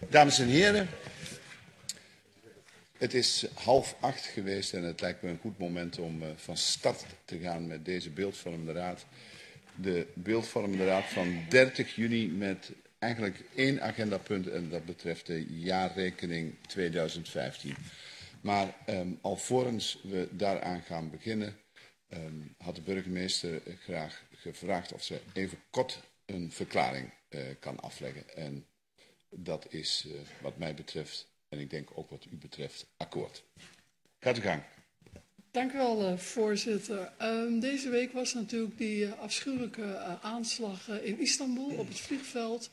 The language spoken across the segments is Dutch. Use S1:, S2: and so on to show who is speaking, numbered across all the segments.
S1: Dames en heren, het is 7:30 geweest en het lijkt me een goed moment om van start te gaan met deze beeldvormende raad. De beeldvormende raad van 30 juni met eigenlijk 1 agendapunt en dat betreft de jaarrekening 2015. Maar alvorens we daaraan gaan beginnen, had de burgemeester graag gevraagd of ze even kort een verklaring kan afleggen. En dat is wat mij betreft, en ik denk ook wat u betreft, akkoord. Gaat u gang.
S2: Dank u wel, voorzitter. Deze week was natuurlijk die afschuwelijke aanslag in Istanbul op het vliegveld.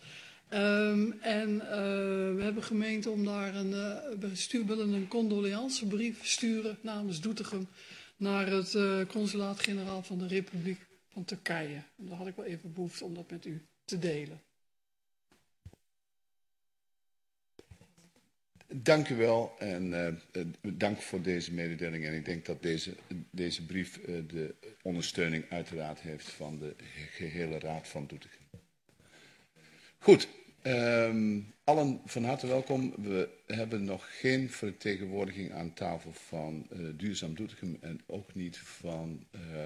S2: We hebben gemeend om daar willen een condoleancebrief sturen namens Doetinchem naar het consulaat-generaal van de Republiek van Turkije. En daar had ik wel even behoefte om dat met u te delen.
S1: Dank u wel en dank voor deze mededeling. En ik denk dat deze brief de ondersteuning uiteraard heeft van de gehele Raad van Doetinchem. Goed, allen van harte welkom. We hebben nog geen vertegenwoordiging aan tafel van Duurzaam Doetinchem en ook niet van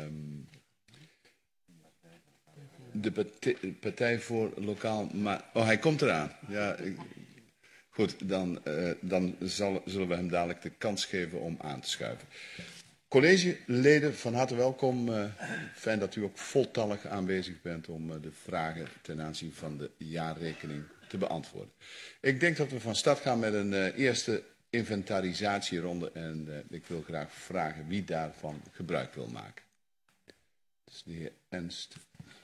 S1: de Partij voor Lokaal... Oh, hij komt eraan. Ja, goed, dan zullen we hem dadelijk de kans geven om aan te schuiven. Collegeleden, van harte welkom. Fijn dat u ook voltallig aanwezig bent om de vragen ten aanzien van de jaarrekening te beantwoorden. Ik denk dat we van start gaan met een eerste inventarisatieronde en ik wil graag vragen wie daarvan gebruik wil maken. Dus de heer Ernst.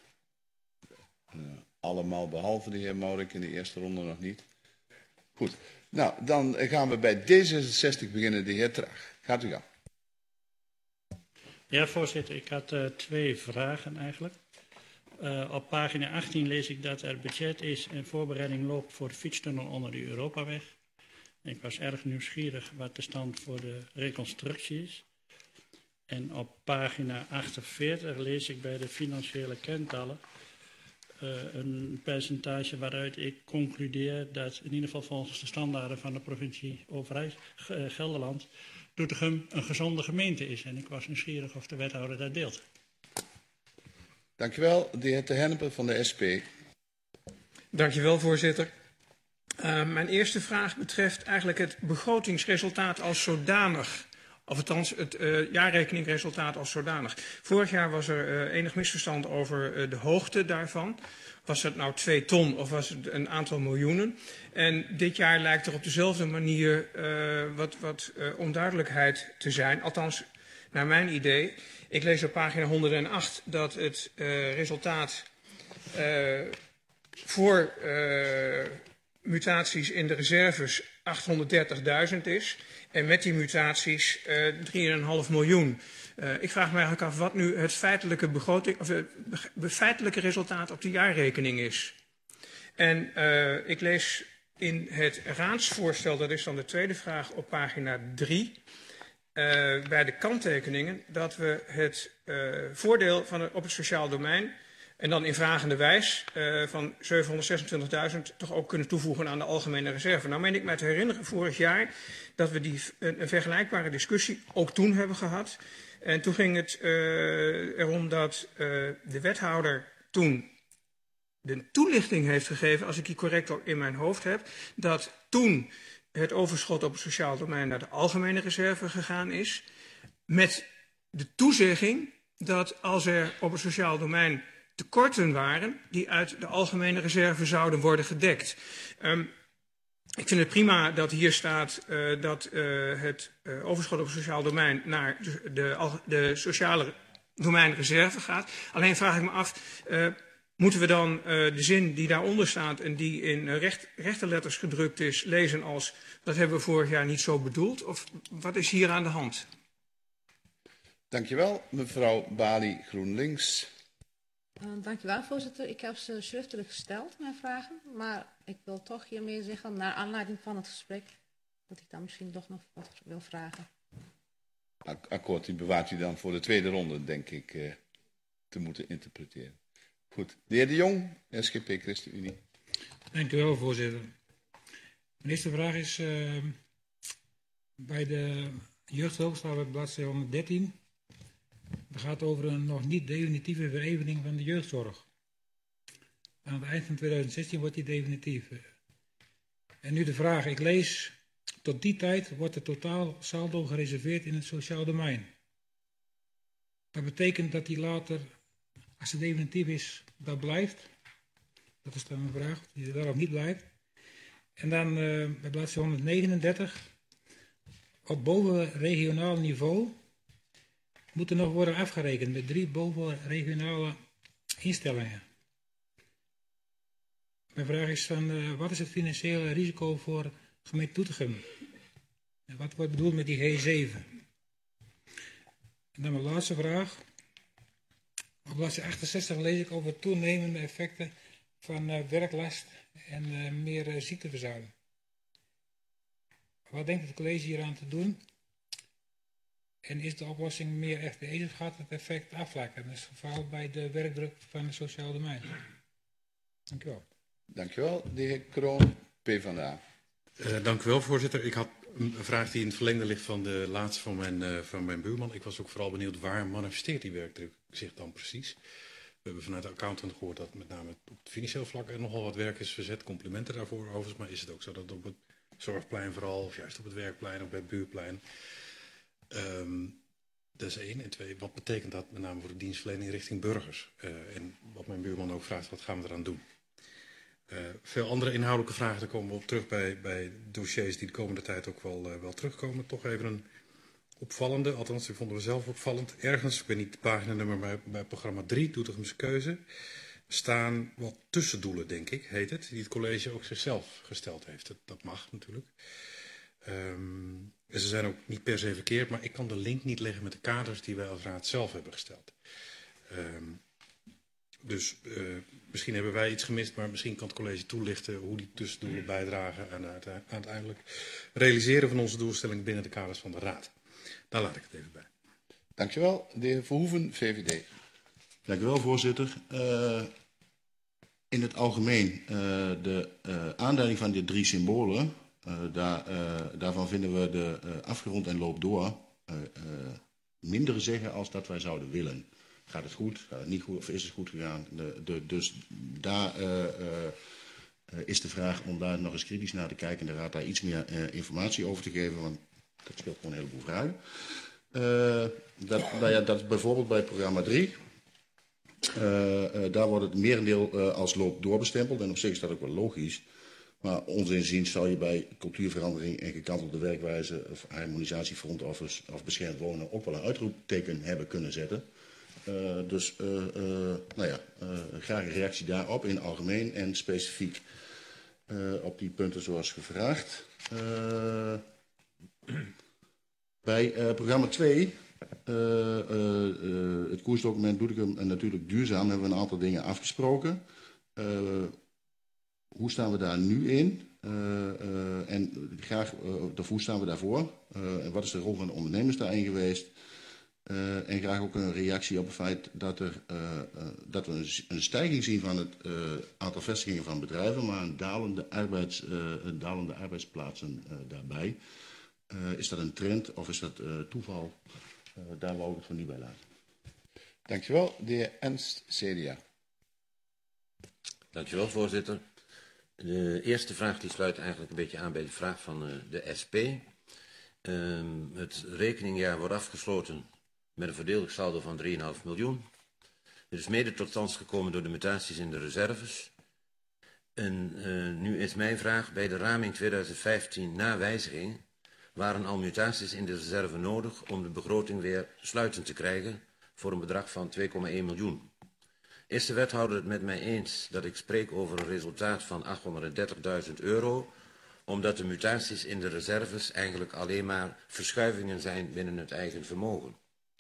S1: Allemaal behalve de heer Maurik in de eerste ronde nog niet. Goed, nou dan gaan we bij D66 beginnen, de heer Traag. Gaat u gang.
S3: Ja, voorzitter, ik had 2 vragen eigenlijk. Op pagina 18 lees ik dat er budget is en voorbereiding loopt voor de fietstunnel onder de Europaweg. Ik was erg nieuwsgierig wat de stand voor de reconstructie is. En op pagina 48 lees ik bij de financiële kentallen een percentage waaruit ik concludeer dat in ieder geval volgens de standaarden van de provincie Gelderland Doetinchem een gezonde gemeente is. En ik was nieuwsgierig of de wethouder dat deelt.
S1: Dank u wel, de heer Te Hennepe van de SP.
S4: Dank je wel, voorzitter. Mijn eerste vraag betreft eigenlijk het begrotingsresultaat als zodanig. Of althans het jaarrekeningresultaat als zodanig. Vorig jaar was er enig misverstand over de hoogte daarvan. Was het nou 2 ton of was het een aantal miljoenen? En dit jaar lijkt er op dezelfde manier wat onduidelijkheid te zijn. Althans, naar mijn idee. Ik lees op pagina 108 dat het resultaat voor mutaties in de reserves 830.000 is. En met die mutaties 3,5 miljoen. Ik vraag me eigenlijk af wat nu het feitelijke resultaat op de jaarrekening is. En ik lees in het raadsvoorstel, dat is dan de tweede vraag op pagina 3... bij de kanttekeningen dat we het voordeel op het sociaal domein en dan in vragende wijs van 726.000 toch ook kunnen toevoegen aan de algemene reserve. Nou meen ik mij te herinneren vorig jaar dat we een vergelijkbare discussie ook toen hebben gehad. En toen ging het erom dat de wethouder toen de toelichting heeft gegeven, als ik die correct in mijn hoofd heb, dat toen het overschot op het sociaal domein naar de algemene reserve gegaan is, met de toezegging dat als er op het sociaal domein tekorten waren, die uit de algemene reserve zouden worden gedekt. Ik vind het prima dat hier staat dat het overschot op het sociaal domein naar de sociale domeinreserve gaat. Alleen vraag ik me af, moeten we dan de zin die daaronder staat en die in rechte letters gedrukt is, lezen als dat hebben we vorig jaar niet zo bedoeld? Of wat is hier aan de hand?
S1: Dankjewel, mevrouw Bali, GroenLinks.
S5: Dankjewel, voorzitter. Ik heb ze schriftelijk gesteld, mijn vragen. Maar ik wil toch hiermee zeggen, naar aanleiding van het gesprek, dat ik dan misschien toch nog wat wil vragen.
S1: Akkoord, die bewaart u dan voor de tweede ronde, denk ik, te moeten interpreteren. Goed. De heer De Jong, SGP ChristenUnie.
S6: Dank u wel, voorzitter. Mijn eerste vraag is bij de jeugdhulp staan we op bladzijde 113. Het gaat over een nog niet definitieve verevening van de jeugdzorg. Aan het eind van 2016 wordt die definitief. En nu de vraag, ik lees, tot die tijd wordt het totaal saldo gereserveerd in het sociaal domein. Dat betekent dat die later, als het definitief is, dat blijft. Dat is dan een vraag, die daarop niet blijft. En dan bij bladzijde 139, op bovenregionaal niveau moet er nog worden afgerekend met 3 bovenregionale instellingen. Mijn vraag is dan, wat is het financiële risico voor gemeente Doetinchem? En wat wordt bedoeld met die G7? En dan mijn laatste vraag. Op bladzijde 68 lees ik over toenemende effecten van werklast en meer ziekteverzuim. Wat denkt het college hier aan te doen? En is de oplossing meer FTE's of gaat het effect afvlakken? Dat is het geval bij de werkdruk van het sociaal domein. Dank u wel.
S1: Dank u wel. De heer Kroon, PvdA.
S7: Dank u wel, voorzitter. Ik had een vraag die in het verlengde ligt van de laatste van mijn buurman. Ik was ook vooral benieuwd, waar manifesteert die werkdruk zich dan precies? We hebben vanuit de accountant gehoord dat met name op het financieel vlak er nogal wat werk is verzet. Complimenten daarvoor overigens. Maar is het ook zo dat op het zorgplein vooral, of juist op het werkplein of bij het buurplein? Dat is 1. En 2, wat betekent dat met name voor de dienstverlening richting burgers? En wat mijn buurman ook vraagt, wat gaan we eraan doen? Veel andere inhoudelijke vragen, daar komen we op terug bij dossiers die de komende tijd ook wel terugkomen. Toch even een opvallende, althans die vonden we zelf opvallend. Ergens, ik weet niet het paginanummer, maar bij programma 3, Doetinchemse Keuze, staan wat tussendoelen, denk ik, heet het, die het college ook zichzelf gesteld heeft. Dat mag natuurlijk. En ze zijn ook niet per se verkeerd, maar ik kan de link niet leggen met de kaders die wij als raad zelf hebben gesteld. Dus misschien hebben wij iets gemist, maar misschien kan het college toelichten hoe die tussendoelen bijdragen aan het uiteindelijk realiseren van onze doelstelling binnen de kaders van de raad. Daar laat ik het even bij.
S1: Dankjewel. De heer Verhoeven, VVD.
S8: Dank u wel, voorzitter. In het algemeen, de aanduiding van de 3 symbolen, daarvan vinden we de afgerond en loop door minder zeggen als dat wij zouden willen. Gaat het goed? Gaat het niet goed? Of is het goed gegaan? Dus daar is de vraag om daar nog eens kritisch naar te kijken en de raad daar iets meer informatie over te geven, want dat speelt gewoon een heleboel vragen. Dat is bijvoorbeeld bij programma 3. Daar wordt het merendeel als loop doorbestempeld en op zich is dat ook wel logisch. Maar ons inziens zal je bij cultuurverandering en gekantelde werkwijze of harmonisatie front office of beschermd wonen ook wel een uitroepteken hebben kunnen zetten. Graag een reactie daarop in het algemeen en specifiek op die punten zoals gevraagd. Bij programma 2, het koersdocument Doetinchem en natuurlijk duurzaam, hebben we een aantal dingen afgesproken. Hoe staan we daar nu in? En graag, hoe staan we daarvoor? En wat is de rol van de ondernemers daarin geweest? En graag ook een reactie op het feit dat we een stijging zien van het aantal vestigingen van bedrijven, maar een dalende arbeidsplaatsen daarbij. Is dat een trend of is dat toeval? Daar wou ik het voor nu bij laten.
S1: Dankjewel. De heer Ernst, CDA.
S9: Dankjewel, voorzitter. De eerste vraag die sluit eigenlijk een beetje aan bij de vraag van de SP. Het rekeningjaar wordt afgesloten met een verdelingssaldo van 3,5 miljoen. Dit is mede tot stand gekomen door de mutaties in de reserves. En nu is mijn vraag, bij de raming 2015 na wijziging waren al mutaties in de reserve nodig om de begroting weer sluitend te krijgen voor een bedrag van 2,1 miljoen. Is de wethouder het met mij eens dat ik spreek over een resultaat van 830.000 euro, omdat de mutaties in de reserves eigenlijk alleen maar verschuivingen zijn binnen het eigen vermogen?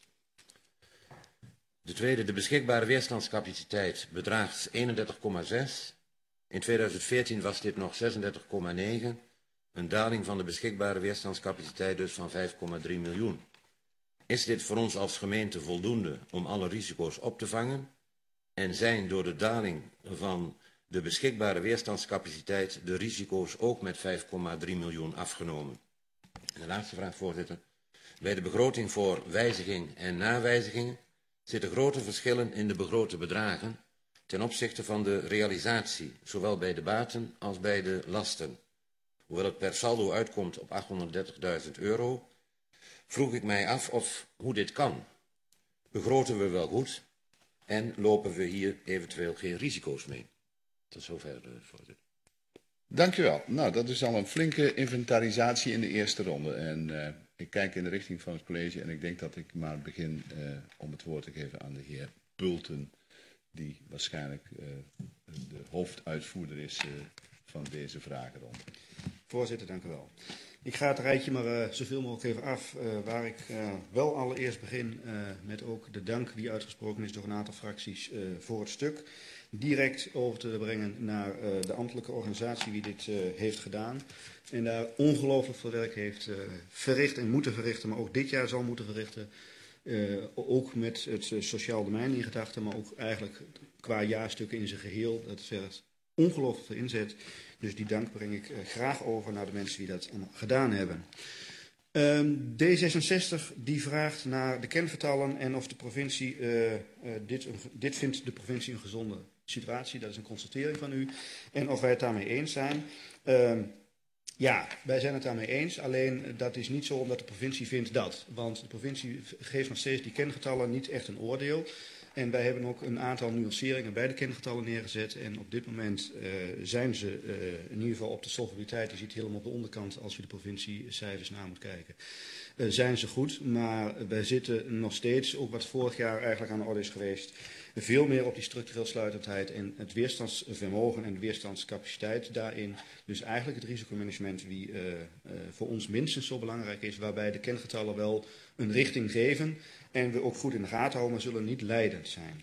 S9: De tweede, de beschikbare weerstandscapaciteit bedraagt 31,6. In 2014 was dit nog 36,9. Een daling van de beschikbare weerstandscapaciteit dus van 5,3 miljoen. Is dit voor ons als gemeente voldoende om alle risico's op te vangen? En zijn door de daling van de beschikbare weerstandscapaciteit de risico's ook met 5,3 miljoen afgenomen. En de laatste vraag, voorzitter. Bij de begroting voor wijziging en nawijzigingen zitten grote verschillen in de begrote bedragen ten opzichte van de realisatie, zowel bij de baten als bij de lasten. Hoewel het per saldo uitkomt op €830.000, vroeg ik mij af hoe dit kan. Begroten we wel goed en lopen we hier eventueel geen risico's mee? Tot zover, voorzitter.
S1: Dank u wel. Nou, dat is al een flinke inventarisatie in de eerste ronde. En ik kijk in de richting van het college en ik denk dat ik maar begin om het woord te geven aan de heer Bulten, die waarschijnlijk de hoofduitvoerder is van deze vragenronde.
S10: Voorzitter, dank u wel. Ik ga het rijtje maar zoveel mogelijk even af, waar ik wel allereerst begin met ook de dank die uitgesproken is door een aantal fracties voor het stuk. Direct over te brengen naar de ambtelijke organisatie die dit heeft gedaan. En daar ongelooflijk veel werk heeft verricht en moeten verrichten, maar ook dit jaar zal moeten verrichten. Ook met het sociaal domein in gedachten, maar ook eigenlijk qua jaarstukken in zijn geheel. Dat vergt ongelooflijk veel inzet. Dus die dank breng ik graag over naar de mensen die dat allemaal gedaan hebben. D66 die vraagt naar de kenvertallen en of de provincie, dit vindt de provincie een gezonde situatie. Dat is een constatering van u. En of wij het daarmee eens zijn. Ja, wij zijn het daarmee eens. Alleen dat is niet zo omdat de provincie vindt dat. Want de provincie geeft nog steeds die kengetallen niet echt een oordeel. En wij hebben ook een aantal nuanceringen bij de kengetallen neergezet. En op dit moment zijn ze in ieder geval op de solvabiliteit. Je ziet helemaal op de onderkant als je de provinciecijfers na moet kijken. Zijn ze goed, maar wij zitten nog steeds, ook wat vorig jaar eigenlijk aan de orde is geweest, veel meer op die structureel sluitendheid en het weerstandsvermogen en de weerstandscapaciteit daarin. Dus eigenlijk het risicomanagement die voor ons minstens zo belangrijk is, waarbij de kengetallen wel een richting geven en we ook goed in de gaten houden, maar zullen niet leidend zijn.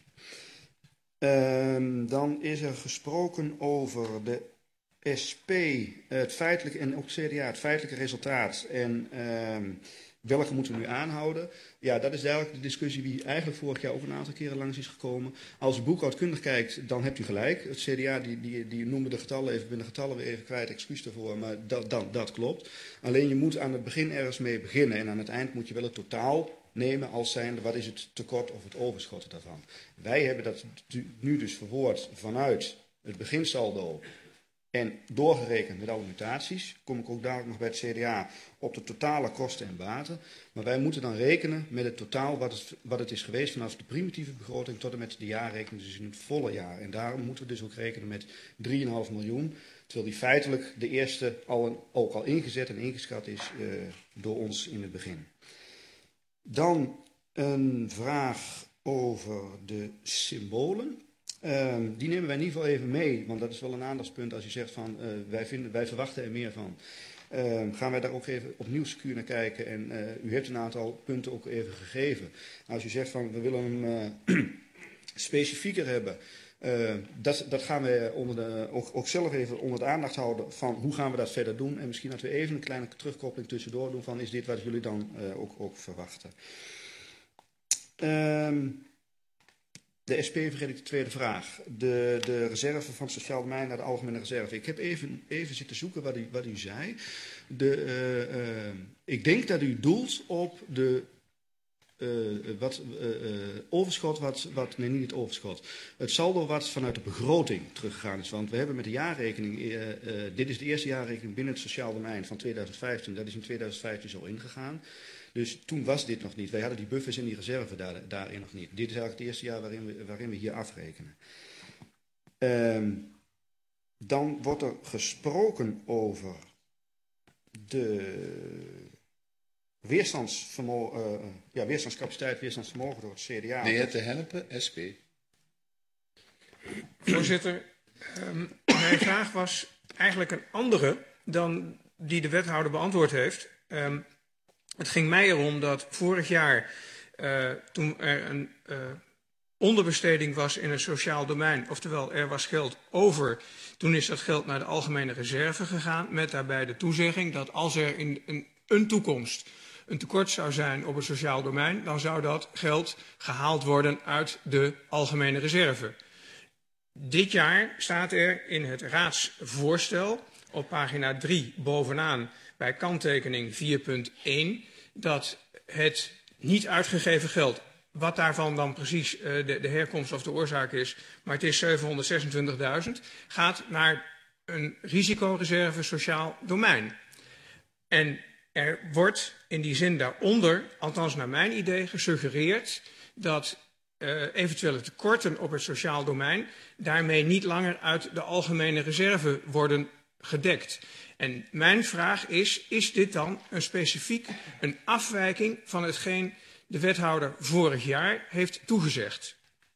S10: Dan is er gesproken over de SP, het feitelijke en ook CDA, het feitelijke resultaat en welke moeten we nu aanhouden? Ja, dat is duidelijk de discussie die eigenlijk vorig jaar ook een aantal keren langs is gekomen. Als u boekhoudkundig kijkt, dan hebt u gelijk. Het CDA die noemde de getallen even, ik ben de getallen weer even kwijt, excuus daarvoor, maar dat klopt. Alleen je moet aan het begin ergens mee beginnen en aan het eind moet je wel het totaal nemen als zijnde wat is het tekort of het overschot daarvan. Wij hebben dat nu dus verwoord vanuit het beginsaldo en doorgerekend met alle mutaties, kom ik ook dadelijk nog bij het CDA op de totale kosten en baten. Maar wij moeten dan rekenen met het totaal wat het is geweest vanaf de primitieve begroting tot en met de jaarrekening, dus in het volle jaar. En daarom moeten we dus ook rekenen met 3,5 miljoen, terwijl die feitelijk de eerste ook al ingezet en ingeschat is door ons in het begin. Dan een vraag over de symbolen. Die nemen wij in ieder geval even mee, want dat is wel een aandachtspunt als u zegt van wij verwachten er meer van. Gaan wij daar ook even opnieuw secuur naar kijken en u heeft een aantal punten ook even gegeven. Als u zegt van we willen hem specifieker hebben, dat gaan we ook zelf even onder de aandacht houden van hoe gaan we dat verder doen. En misschien dat we even een kleine terugkoppeling tussendoor doen van is dit wat jullie dan ook verwachten. De SP vergeet ik de tweede vraag. De reserve van het sociaal domein naar de algemene reserve. Ik heb even zitten zoeken wat u zei. Ik denk dat u doelt op de overschot nee niet het overschot. Het saldo wat vanuit de begroting teruggegaan is. Want we hebben met de jaarrekening, dit is de eerste jaarrekening binnen het sociaal domein van 2015. Dat is in 2015 zo ingegaan. Dus toen was dit nog niet. Wij hadden die buffers en die reserve daarin nog niet. Dit is eigenlijk het eerste jaar waarin we hier afrekenen. Dan wordt er gesproken over de weerstandscapaciteit, weerstandsvermogen door het CDA.
S1: De heer Te Helpen, SP.
S4: Voorzitter, mijn vraag was eigenlijk een andere dan die de wethouder beantwoord heeft. Het ging mij erom dat vorig jaar, toen er een onderbesteding was in het sociaal domein, oftewel er was geld over, toen is dat geld naar de algemene reserve gegaan, met daarbij de toezegging dat als er in een toekomst een tekort zou zijn op het sociaal domein, dan zou dat geld gehaald worden uit de algemene reserve. Dit jaar staat er in het raadsvoorstel op pagina 3 bovenaan bij kanttekening 4.1 dat het niet uitgegeven geld, wat daarvan dan precies de herkomst of de oorzaak is, maar het is 726.000, gaat naar een risicoreserve sociaal domein. En er wordt in die zin daaronder, althans naar mijn idee, gesuggereerd dat eventuele tekorten op het sociaal domein daarmee niet langer uit de algemene reserve worden gedekt. En mijn vraag is dit dan een afwijking van hetgeen de wethouder vorig jaar heeft toegezegd?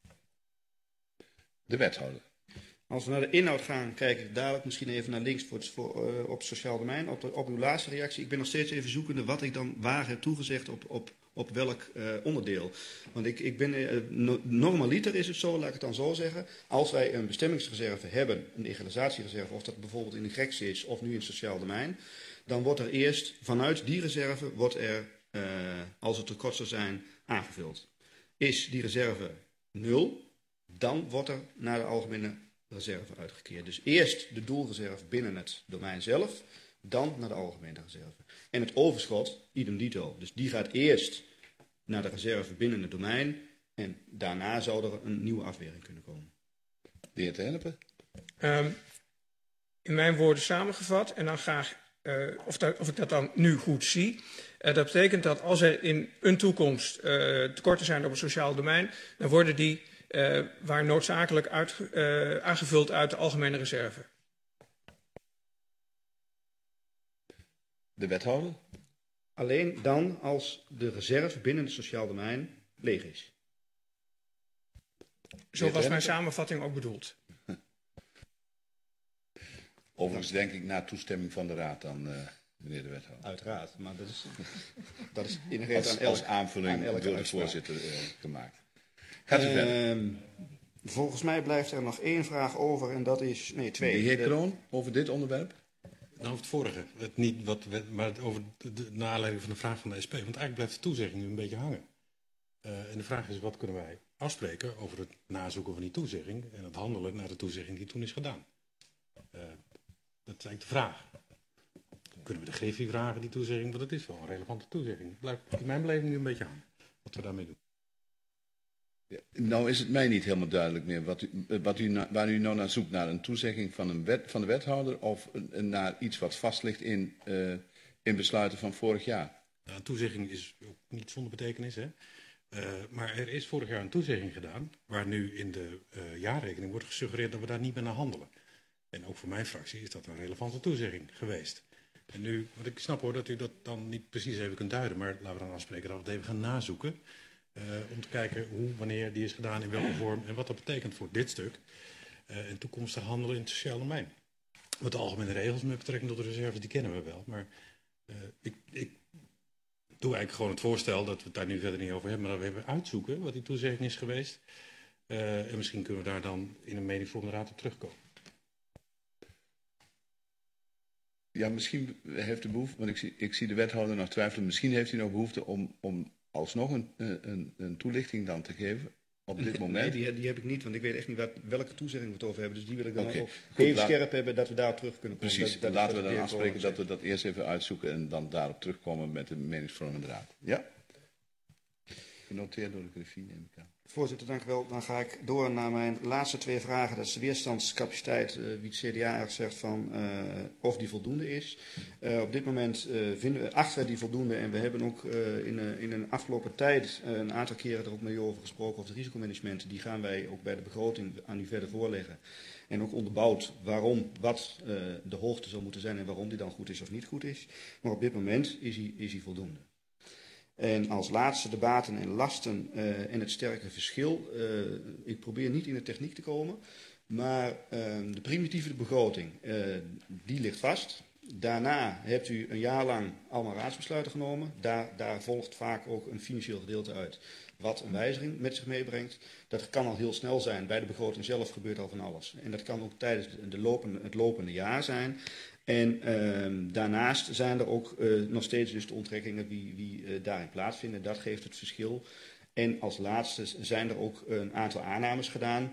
S1: De wethouder.
S10: Als we naar de inhoud gaan, kijk ik dadelijk misschien even naar links op het sociaal domein. Op uw laatste reactie. Ik ben nog steeds even zoekende wat ik dan waar heb toegezegd op welk onderdeel. Want ik ben, normaliter is het zo, laat ik het dan zo zeggen. Als wij een bestemmingsreserve hebben, een egalisatiereserve, of dat bijvoorbeeld in een GREX is of nu in het sociaal domein, dan wordt er eerst vanuit die reserve, als het tekort zou zijn, aangevuld. Is die reserve 0, dan wordt er naar de algemene reserve uitgekeerd. Dus eerst de doelreserve binnen het domein zelf, dan naar de algemene reserve. En het overschot, idem dito. Dus die gaat eerst naar de reserve binnen het domein en daarna zou er een nieuwe afwering kunnen komen.
S1: De heer Te Helpen.
S4: In mijn woorden samengevat, en dan graag of ik dat dan nu goed zie. Dat betekent dat als er in een toekomst tekorten zijn op het sociaal domein, dan worden die waar noodzakelijk aangevuld uit de algemene reserve.
S1: De wethouder?
S10: Alleen dan als de reserve binnen het sociaal domein leeg is.
S4: Zo was mijn samenvatting ook bedoeld.
S1: Overigens denk ik na toestemming van de raad dan, meneer de wethouder.
S10: Uiteraard, maar dat is inherent
S1: als aanvulling door de voorzitter gemaakt. Gaat u verder.
S10: Volgens mij blijft er nog één vraag over en dat is... Nee, twee.
S1: De heer Kroon, over dit onderwerp?
S7: Nou, over het vorige. Maar over naar aanleiding van de vraag van de SP. Want eigenlijk blijft de toezegging nu een beetje hangen. En de vraag is, wat kunnen wij afspreken over het nazoeken van die toezegging en het handelen naar de toezegging die toen is gedaan? Dat is eigenlijk de vraag. Kunnen we de Griffie vragen, die toezegging? Want het is wel een relevante toezegging. Het blijft in mijn beleving nu een beetje hangen. Wat we daarmee doen.
S1: Ja, nou is het mij niet helemaal duidelijk meer waar u nou naar zoekt. Naar een toezegging van de wethouder of naar iets wat vast ligt in besluiten van vorig jaar?
S7: Nou, een toezegging is ook niet zonder betekenis, hè? Maar er is vorig jaar een toezegging gedaan waar nu in de jaarrekening wordt gesuggereerd dat we daar niet meer naar handelen. En ook voor mijn fractie is dat een relevante toezegging geweest. En nu, want ik snap hoor dat u dat dan niet precies even kunt duiden, maar laten we dan afspreken dat we het even gaan nazoeken. Om te kijken hoe, wanneer die is gedaan, in welke vorm en wat dat betekent voor dit stuk. En toekomstig handelen in het sociaal domein. Wat de algemene regels met betrekking tot de reserves, die kennen we wel. Maar ik doe eigenlijk gewoon het voorstel dat we het daar nu verder niet over hebben, maar dat we even uitzoeken wat die toezegging is geweest. En misschien kunnen we daar dan in een meningsvormende raad op terugkomen.
S1: Ja, misschien heeft de behoefte, want ik zie de wethouder nog twijfelen, misschien heeft hij nog behoefte om alsnog een toelichting dan te geven op dit moment.
S10: Nee, die heb ik niet, want ik weet echt niet welke toezegging we het over hebben. Dus die wil ik dan ook even scherp hebben, dat we daar terug kunnen komen.
S1: Precies, laten we dan afspreken dat we dat eerst even uitzoeken en dan daarop terugkomen met de meningsvormende raad. Ja? Genoteerd door de Griffie, neem ik aan.
S10: Voorzitter, dank u wel. Dan ga ik door naar mijn laatste twee vragen. Dat is de weerstandscapaciteit, wie het CDA erg zegt van of die voldoende is. Op dit moment achten we die voldoende en we hebben ook in een afgelopen tijd een aantal keren er ook mee over gesproken over het risicomanagement. Die gaan wij ook bij de begroting aan u verder voorleggen. En ook onderbouwd wat de hoogte zou moeten zijn en waarom die dan goed is of niet goed is. Maar op dit moment is hij voldoende. En als laatste de baten en lasten en het sterke verschil. Ik probeer niet in de techniek te komen, maar de primitieve begroting, die ligt vast. Daarna hebt u een jaar lang allemaal raadsbesluiten genomen. Daar volgt vaak ook een financieel gedeelte uit wat een wijziging met zich meebrengt. Dat kan al heel snel zijn. Bij de begroting zelf gebeurt al van alles. En dat kan ook tijdens het lopende jaar zijn. En daarnaast zijn er ook nog steeds dus de onttrekkingen die daarin plaatsvinden. Dat geeft het verschil. En als laatste zijn er ook een aantal aannames gedaan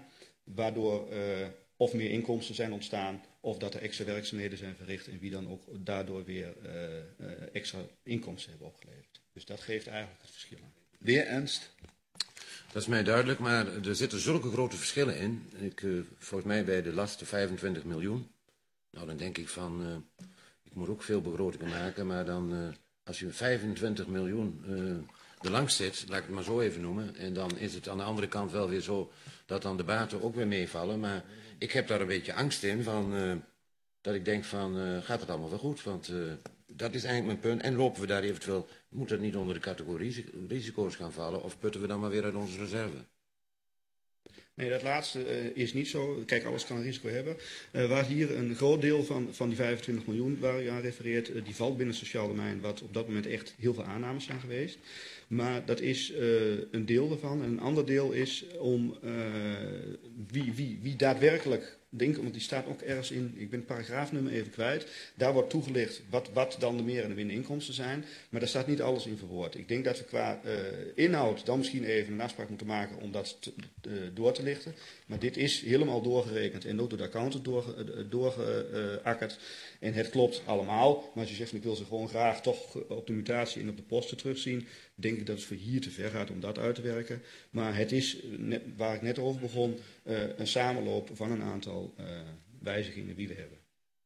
S10: waardoor of meer inkomsten zijn ontstaan of dat er extra werkzaamheden zijn verricht en wie dan ook daardoor weer extra inkomsten hebben opgeleverd. Dus dat geeft eigenlijk het verschil aan.
S1: De heer Ernst.
S9: Dat is mij duidelijk, maar er zitten zulke grote verschillen in. Volgens mij bij de lasten 25 miljoen. Nou, dan denk ik van, ik moet ook veel begrotingen maken, maar dan, als je 25 miljoen er langs zit, laat ik het maar zo even noemen, en dan is het aan de andere kant wel weer zo dat dan de baten ook weer meevallen. Maar ik heb daar een beetje angst in, dat ik denk van, gaat het allemaal wel goed? Want dat is eigenlijk mijn punt. En lopen we daar eventueel, moet dat niet onder de categorie risico's gaan vallen, of putten we dan maar weer uit onze reserve?
S10: Nee, dat laatste is niet zo. Kijk, alles kan een risico hebben. Waar hier een groot deel van die 25 miljoen waar u aan refereert, die valt binnen het sociaal domein, wat op dat moment echt heel veel aannames zijn geweest. Maar dat is een deel daarvan. En een ander deel is om wie daadwerkelijk denkt, want die staat ook ergens in, ik ben het paragraafnummer even kwijt, daar wordt toegelicht wat dan de meer- en de minder-inkomsten zijn. Maar daar staat niet alles in verwoord. Ik denk dat we qua inhoud dan misschien even een afspraak moeten maken om dat door te lichten. Maar dit is helemaal doorgerekend en ook door de accountant doorgeakkerd. En het klopt allemaal. Maar als je zegt, ik wil ze gewoon graag toch op de mutatie en op de posten terugzien, denk ik dat het voor hier te ver gaat om dat uit te werken. Maar het is, waar ik net over begon, een samenloop van een aantal wijzigingen die we hebben.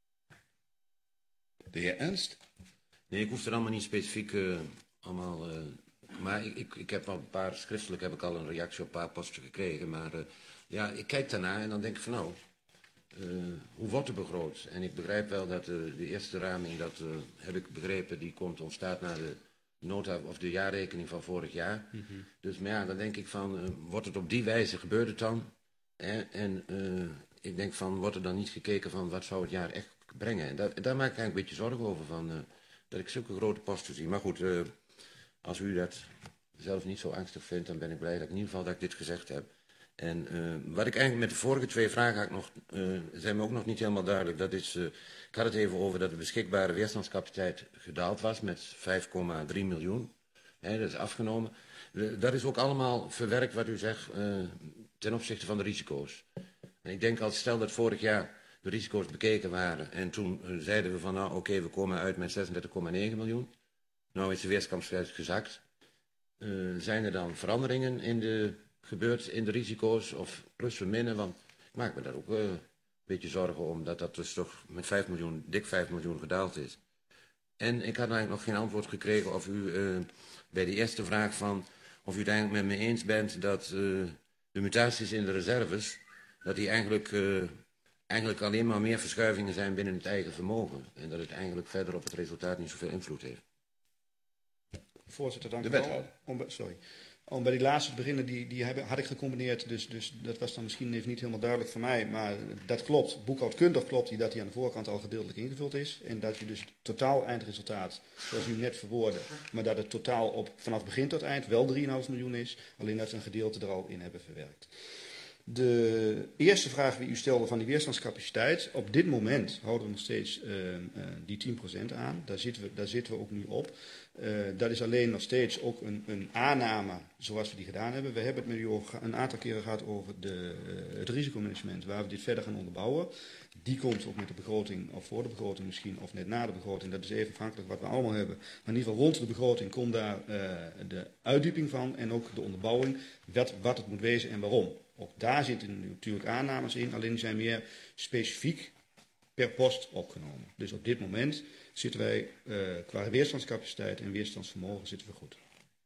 S1: De heer Ernst?
S9: Nee, ik hoef er allemaal niet specifiek allemaal... maar ik heb al een paar, schriftelijk heb ik al een reactie op een paar posten gekregen. Maar ja, ik kijk daarna en dan denk ik van nou, hoe wordt er begroot? En ik begrijp wel dat de eerste raming, dat heb ik begrepen, die ontstaat na de nota of de jaarrekening van vorig jaar. Mm-hmm. Dus maar ja, dan denk ik van, wordt het op die wijze, gebeurt het dan? En ik denk van, wordt er dan niet gekeken van wat zou het jaar echt brengen? En daar maak ik eigenlijk een beetje zorgen over, van, dat ik zulke grote posten zie. Maar goed, als u dat zelf niet zo angstig vindt, dan ben ik blij dat ik in ieder geval dat ik dit gezegd heb. En wat ik eigenlijk met de vorige twee vragen zijn me ook nog niet helemaal duidelijk. Dat is, ik had het even over dat de beschikbare weerstandscapaciteit gedaald was met 5,3 miljoen. Dat is afgenomen. Dat is ook allemaal verwerkt wat u zegt ten opzichte van de risico's. En ik denk als stel dat vorig jaar de risico's bekeken waren en toen zeiden we van nou oké, we komen uit met 36,9 miljoen. Nou is de weerstandscapaciteit gezakt. Zijn er dan veranderingen gebeurd in de risico's of plussen, minnen? Want ik maak me daar ook een beetje zorgen om dat dus toch met 5 miljoen, dik 5 miljoen gedaald is. En ik had eigenlijk nog geen antwoord gekregen of u bij de eerste vraag van of u het eigenlijk met me eens bent dat de mutaties in de reserves, dat die eigenlijk alleen maar meer verschuivingen zijn binnen het eigen vermogen. En dat het eigenlijk verder op het resultaat niet zoveel invloed heeft.
S10: Voorzitter, dank u wel. Om bij die laatste te beginnen, die had ik gecombineerd, dus dat was dan misschien even niet helemaal duidelijk voor mij. Maar dat klopt, boekhoudkundig klopt dat die aan de voorkant al gedeeltelijk ingevuld is. En dat je dus het totaal eindresultaat, zoals u net verwoordde, maar dat het totaal vanaf begin tot eind wel 3,5 miljoen is. Alleen dat we een gedeelte er al in hebben verwerkt. De eerste vraag die u stelde van die weerstandscapaciteit. Op dit moment houden we nog steeds die 10% aan. Daar zitten we ook nu op. Dat is alleen nog steeds ook een aanname zoals we die gedaan hebben. We hebben het met u een aantal keren gehad over het risicomanagement waar we dit verder gaan onderbouwen. Die komt ook met de begroting, of voor de begroting misschien, of net na de begroting. Dat is even afhankelijk wat we allemaal hebben. Maar in ieder geval rond de begroting komt daar de uitdieping van en ook de onderbouwing. Wat het moet wezen en waarom. Ook daar zitten natuurlijk aannames in, alleen die zijn meer specifiek per post opgenomen. Dus op dit moment zitten wij qua weerstandscapaciteit en weerstandsvermogen zitten we goed.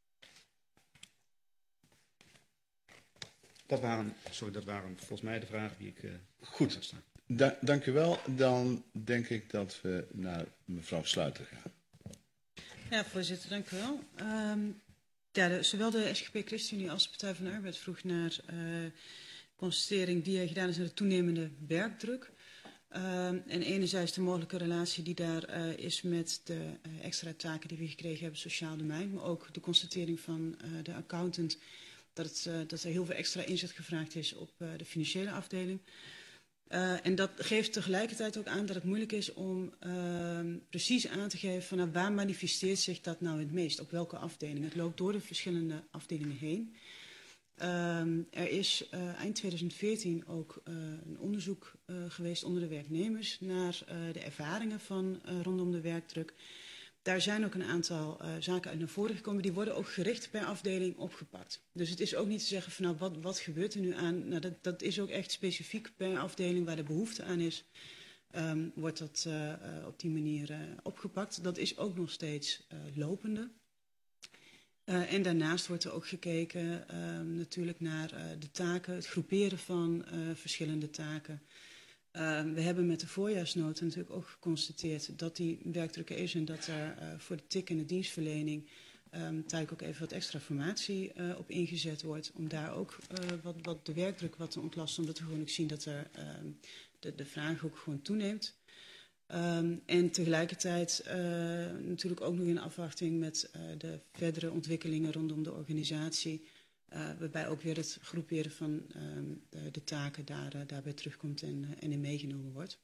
S10: Dat waren volgens mij de vragen die ik
S1: goed had staan. Dank u wel. Dan denk ik dat we naar mevrouw Sluiter gaan.
S11: Ja, voorzitter, dank u wel. Zowel de SGP ChristenUnie als de Partij van de Arbeid vroeg naar constatering die gedaan is naar de toenemende werkdruk. En enerzijds de mogelijke relatie die daar is met de extra taken die we gekregen hebben, sociaal domein. Maar ook de constatering van de accountant dat er heel veel extra inzet gevraagd is op de financiële afdeling. En dat geeft tegelijkertijd ook aan dat het moeilijk is om precies aan te geven van waar manifesteert zich dat nou het meest, op welke afdeling. Het loopt door de verschillende afdelingen heen. Er is eind 2014 ook een onderzoek geweest onder de werknemers naar de ervaringen van rondom de werkdruk. Daar zijn ook een aantal zaken uit naar voren gekomen. Die worden ook gericht per afdeling opgepakt. Dus het is ook niet te zeggen van nou, wat gebeurt er nu aan? Nou, dat is ook echt specifiek per afdeling waar de behoefte aan is. Wordt dat op die manier opgepakt. Dat is ook nog steeds lopende. En daarnaast wordt er ook gekeken natuurlijk naar de taken, het groeperen van verschillende taken. We hebben met de voorjaarsnota natuurlijk ook geconstateerd dat die werkdruk er is en dat er voor de TIC en de dienstverlening tijdelijk ook even wat extra formatie op ingezet wordt. Om daar ook wat de werkdruk wat te ontlasten, omdat we gewoon ook zien dat er de vraag ook gewoon toeneemt. En tegelijkertijd natuurlijk ook nog in afwachting met de verdere ontwikkelingen rondom de organisatie. Waarbij ook weer het groeperen van de taken daarbij terugkomt en in meegenomen wordt.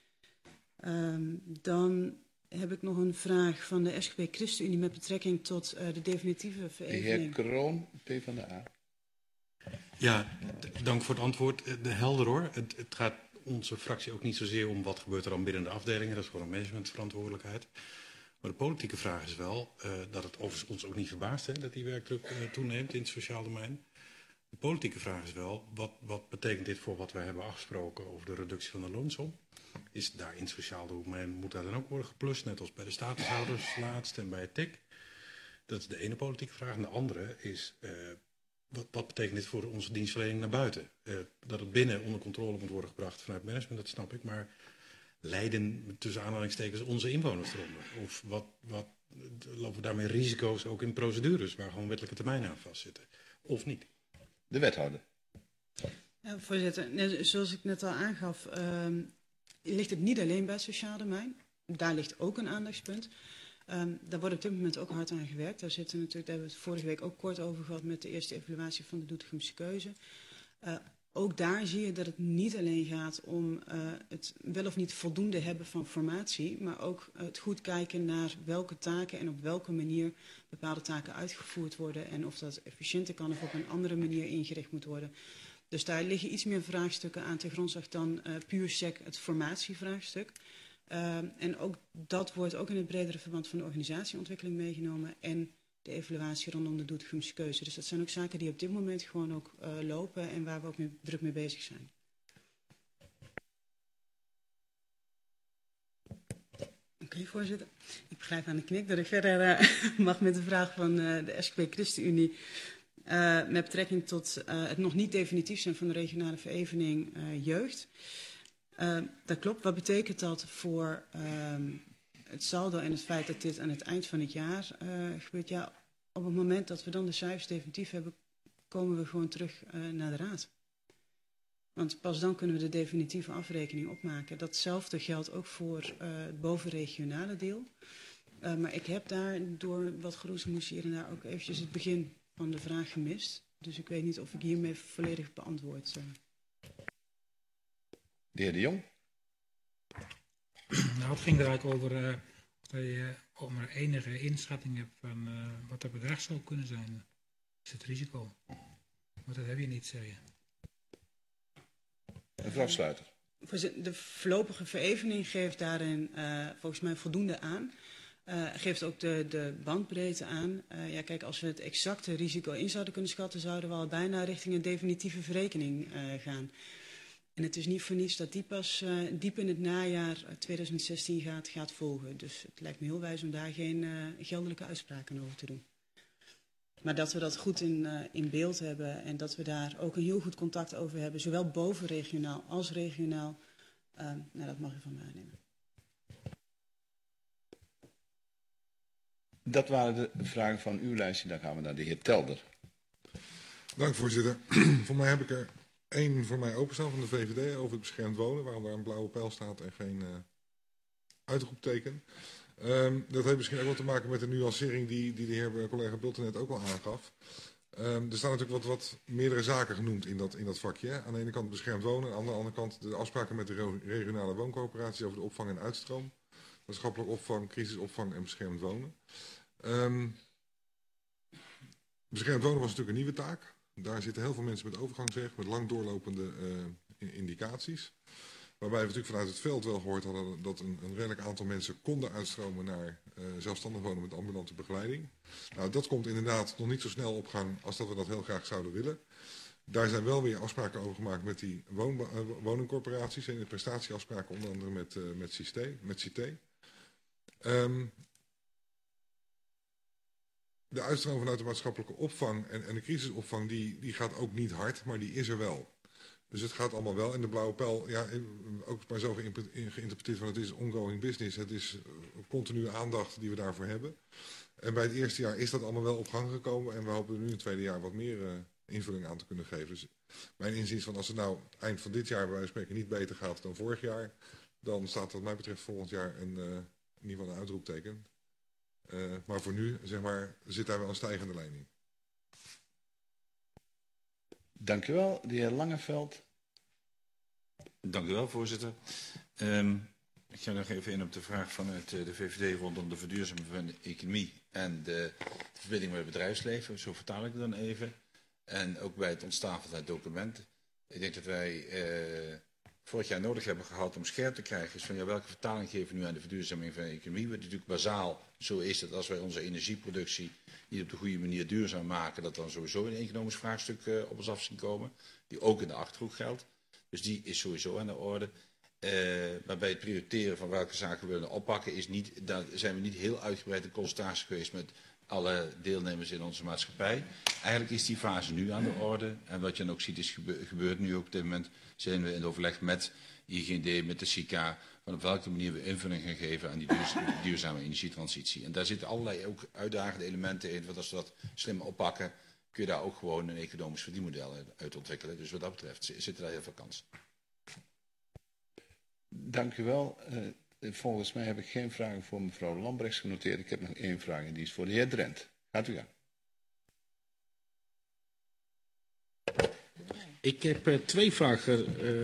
S11: Dan heb ik nog een vraag van de SGP ChristenUnie met betrekking tot de definitieve verevening.
S1: De heer Kroon, PvdA.
S7: Ja, dank voor het antwoord. Helder hoor. Het gaat onze fractie ook niet zozeer om wat gebeurt er dan binnen de afdelingen. Dat is gewoon een managementverantwoordelijkheid. Maar de politieke vraag is wel, dat het overigens ons ook niet verbaast hè, dat die werkdruk toeneemt in het sociaal domein. De politieke vraag is wel, wat betekent dit voor wat wij hebben afgesproken over de reductie van de loonsom? Is daar in het sociaal domein, moet dat dan ook worden geplust, net als bij de statushouders laatst en bij het TIC? Dat is de ene politieke vraag. En de andere is, wat betekent dit voor onze dienstverlening naar buiten? Dat het binnen onder controle moet worden gebracht vanuit management, dat snap ik, maar leiden tussen aanhalingstekens onze inwoners eronder? Of lopen we daarmee risico's ook in procedures waar gewoon wettelijke termijnen aan vastzitten? Of niet?
S1: De wethouder.
S11: Ja, voorzitter, zoals ik net al aangaf, ligt het niet alleen bij het sociaal domein. Daar ligt ook een aandachtspunt. Daar wordt op dit moment ook hard aan gewerkt. Daar hebben we het vorige week ook kort over gehad met de eerste evaluatie van de Doetinchemse keuze. Ook daar zie je dat het niet alleen gaat om het wel of niet voldoende hebben van formatie, maar ook het goed kijken naar welke taken en op welke manier bepaalde taken uitgevoerd worden en of dat efficiënter kan of op een andere manier ingericht moet worden. Dus daar liggen iets meer vraagstukken aan ten grondslag dan puur sec het formatievraagstuk. En ook dat wordt ook in het bredere verband van de organisatieontwikkeling meegenomen en de evaluatie rondom de Doetinchemse keuze. Dus dat zijn ook zaken die op dit moment gewoon ook lopen en waar we ook druk mee bezig zijn. Oké, voorzitter. Ik begrijp aan de knik dat ik verder mag met de vraag van de SGP ChristenUnie met betrekking tot het nog niet definitief zijn van de regionale verevening jeugd. Dat klopt. Wat betekent dat voor het saldo en het feit dat dit aan het eind van het jaar gebeurt? Ja, op het moment dat we dan de cijfers definitief hebben, komen we gewoon terug naar de raad. Want pas dan kunnen we de definitieve afrekening opmaken. Datzelfde geldt ook voor het bovenregionale deel. Maar ik heb daar door wat geroezemoes hier en daar ook eventjes het begin van de vraag gemist. Dus ik weet niet of ik hiermee volledig beantwoord.
S1: De heer De Jong.
S6: Nou, het ging er eigenlijk over dat je ook maar enige inschatting hebt van wat het bedrag zou kunnen zijn. Is het risico? Maar dat heb je niet, zeg je.
S1: Mevrouw Sluiter.
S11: De voorlopige verevening geeft daarin volgens mij voldoende aan. Geeft ook de bandbreedte aan. Ja, kijk, als we het exacte risico in zouden kunnen schatten, zouden we al bijna richting een definitieve verrekening gaan. En het is niet voor niets dat die pas diep in het najaar 2016 gaat volgen. Dus het lijkt me heel wijs om daar geen geldelijke uitspraken over te doen. Maar dat we dat goed in beeld hebben en dat we daar ook een heel goed contact over hebben, zowel bovenregionaal als regionaal, nou, dat mag u van mij aannemen.
S1: Dat waren de vragen van uw lijstje. Dan gaan we naar de heer Telder.
S12: Dank, voorzitter. Voor mij heb ik er één voor mij openstaan van de VVD over het beschermd wonen, waarom daar een blauwe pijl staat en geen uitroepteken. Dat heeft misschien ook wat te maken met de nuancering die de heer collega Bulten net ook al aangaf. Er staan natuurlijk wat meerdere zaken genoemd in dat vakje. Hè? Aan de ene kant beschermd wonen, aan de andere kant de afspraken met de regionale wooncoöperatie over de opvang en uitstroom. Maatschappelijk opvang, crisisopvang en beschermd wonen. Beschermd wonen was natuurlijk een nieuwe taak. Daar zitten heel veel mensen met overgangsrecht, met lang doorlopende indicaties. Waarbij we natuurlijk vanuit het veld wel gehoord hadden dat een redelijk aantal mensen konden uitstromen naar zelfstandig wonen met ambulante begeleiding. Nou, dat komt inderdaad nog niet zo snel op gang als dat we dat heel graag zouden willen. Daar zijn wel weer afspraken over gemaakt met die woningcorporaties en de prestatieafspraken onder andere met CITE. De uitstroom vanuit de maatschappelijke opvang en de crisisopvang die gaat ook niet hard, maar die is er wel. Dus het gaat allemaal wel. En de blauwe pijl, ja, ook maar zo geïnterpreteerd van het is ongoing business. Het is continue aandacht die we daarvoor hebben. En bij het eerste jaar is dat allemaal wel op gang gekomen. En we hopen er nu in het tweede jaar wat meer invulling aan te kunnen geven. Dus mijn inziens van als het nou eind van dit jaar bij wijze van spreken niet beter gaat dan vorig jaar. Dan staat wat mij betreft volgend jaar in ieder geval een uitroepteken. Maar voor nu, zeg maar, zit daar wel een stijgende lijn in.
S1: Dank u wel, de heer Langeveld.
S13: Dank u wel, voorzitter. Ik ga nog even in op de vraag vanuit de VVD rondom de verduurzaming van de economie en de verbinding met het bedrijfsleven. Zo vertaal ik het dan even. En ook bij het ontstaan van het document. Ik denk dat wij vorig jaar nodig hebben gehad om scherp te krijgen is van ja, welke vertaling geven we nu aan de verduurzaming van de economie. Wat natuurlijk bazaal zo is dat als wij onze energieproductie niet op de goede manier duurzaam maken, dat dan sowieso een economisch vraagstuk op ons af zien komen. Die ook in de Achterhoek geldt. Dus die is sowieso aan de orde. Maar bij het prioriteren van welke zaken we willen oppakken, daar zijn we niet heel uitgebreid in consultatie geweest met alle deelnemers in onze maatschappij. Eigenlijk is die fase nu aan de orde. En wat je dan ook ziet is gebeurt nu ook op dit moment. Zijn we in overleg met IGD, met de SICA, van op welke manier we invulling gaan geven aan die duurzame energietransitie. En daar zitten allerlei ook uitdagende elementen in. Want als we dat slim oppakken, kun je daar ook gewoon een economisch verdienmodel uit ontwikkelen. Dus wat dat betreft zitten daar heel veel kansen.
S1: Dank u wel. Volgens mij heb ik geen vragen voor mevrouw Lambrechts genoteerd. Ik heb nog één vraag en die is voor de heer Drent. Gaat u gang.
S14: Ik heb twee vragen